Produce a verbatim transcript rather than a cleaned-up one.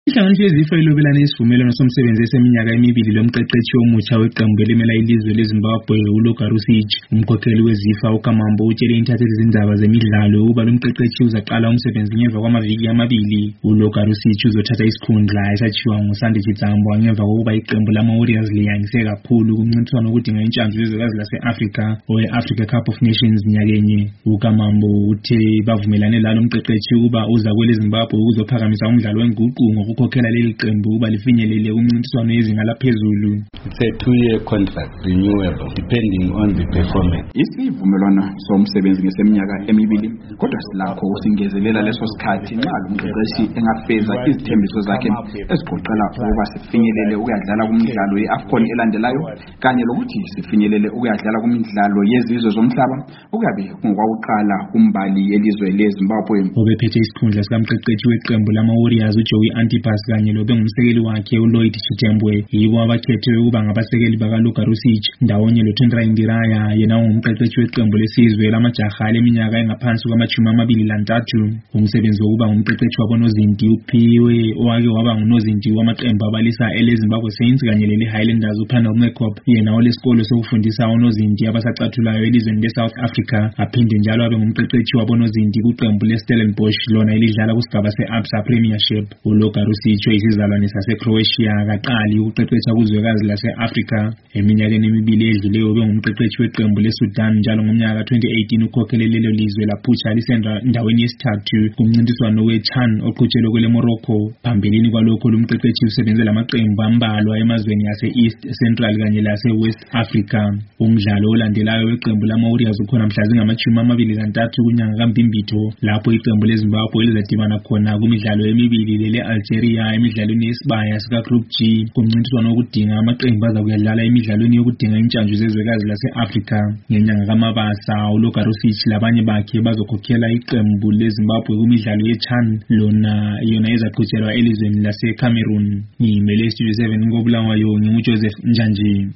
Ihlanganiso yezifo ilobelana isivumelwano somsebenzi eseminyaka emibili lomqeqeshi omutsha weqembu elimela ilizwe leZimbabwe uLoga Rusich. Umkhokheli wezifa uKamambo utshele intatheli zindaba zemidlalo ukuba lo mqeqeshi uzaqala umsebenzi ngemva kwamaviki amabili. uLoga Rusich uzothatha isikhundla esathiwa nguSandi Chitsambo ngemva kokuba iqembu lama-Warriors liyangise kakhulu kumncintiswano wokudinga intshantshu yezwekazi lase-Afrika owe-Africa Cup of Nations nyakenye. uKamambo uthe bavumelane lalo mqeqeshi ukuba uza kwele Zimbabwe ukuzophakamisa umdlalo wenguqu ngokukhokhela leli qembu ukuba lifinyelele umncintiswano yezinga laphezulu. It's a two-year contract renewable depending on the performance. Isivumelwano somsebenzi ngeseminyaka emibili kodwa silakho usingezelela leso sikhathi nxa umqeqeshi engafeza izithembiso zakhe ezigoqela ukuba sifinyelele ukuyadlala kumidlalo ye-AFCON elandelayo kanye lokuthi sifinyelele ukuyadlala kumidlalo yezizwe zomhlaba okuyabe kungwakuqala kumbali yelizwe leZimbabwe. Obephethe isikhundla sikamqeqeshi weqembu lama-Warriors uJoey Antipas kanye lobe ngumsekeli wakhe uLloyd Chitembwe yibo abakhethwe ukuba ngabasekeli bakaLoga Rusich ndawonye loTendra Indiraya yena ungumqeqeshi weqembu lesizwe lamajaha leminyaka engaphansi kwamashumi amabili lantathu. Umsebenzi wokuba ngumqeqeshi wabonozinti uphiwe owake waba ngunozinti wamaqembu abalisa eleZimbabwe Saints kanye lele-Highlanders uPanel Mekop yena olesikolo sokufundisa onozinti abasacathulayo elizweni leSouth Africa aphinde njalo abe ngumqeqeshi wabonozinti kuqembu leStellenbosch lona elidlala kusigaba se-Absa Premiership. uLoga Rusich oyisizalwane saseCroatia kaqali ukuqeqesha kuzwekazi lase-Afrika. Eminyakeni emibili edluleyo ube ngumqeqeshi weqembu leSudan njalo ngomnyaka twenty eighteen ukhokhelele lelo lizwe laphutsha lisendra endaweni yesithathu kumncintiswano we-CHAN oqhutshelwe kwele Morocco. Phambilini kwalokho lo mqeqeshi usebenze lamaqembu ambalwa emazweni yase-East Central kanye lase-West Africa. Umdlalo olandelayo weqembu lama-Warriors ukhona mhla zingamashumi amabili lantathu kunyanga kaMbimbitho lapho iqembu leZimbabwe lizadibana khona kumidlalo emibili lele-Algeria emidlalweni yesibaya sika-Group G kumncintiswano wokudinga amaqembu aza kuyadlala emidlalweni yokudinga intshantshu zezwekazi lase-Afrika. Ngenyanga kaMabasa uLoga Rusich labanye bakhe bazokhokhela iqembu leZimbabwe kumidlalo ye-CHAN lona yona ezaqhutshelwa elizweni lase-Cameroon. Ngimele Studio seven koBulawayo nginguJoseph Njanji.